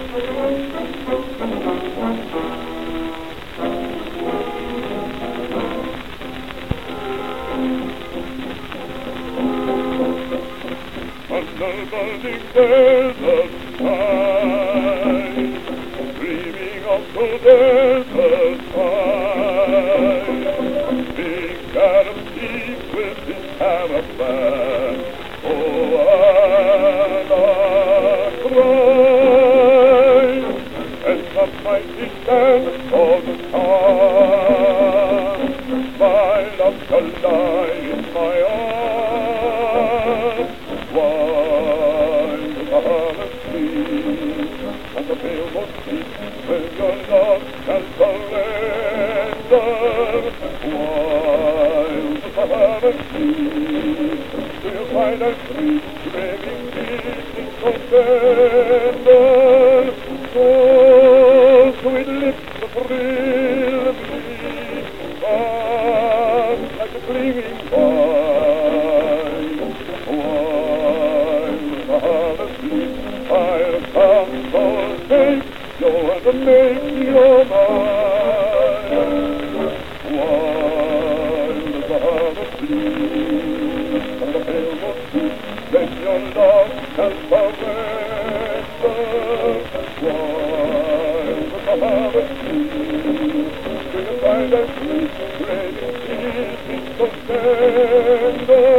Under burning desert sky, dreaming of the desert sky, big Arab chief with his caravan, oh, Allah cry, and some mighty stand for the star, my love shall lie in my arms. While the Sahara sleeps on the pale of sleep, when your love shall surrender. While the Sahara sleeps, we'll find our free, begging beating so tender. So sweet lips to thrill me, like a clinging vine. I'll come to take you and make you mine. While the Sahara sleeps and the pale moon sleeps, then your love shall surrender. While the Sahara sleeps, we'll find a sleep, ready, peace, so tender.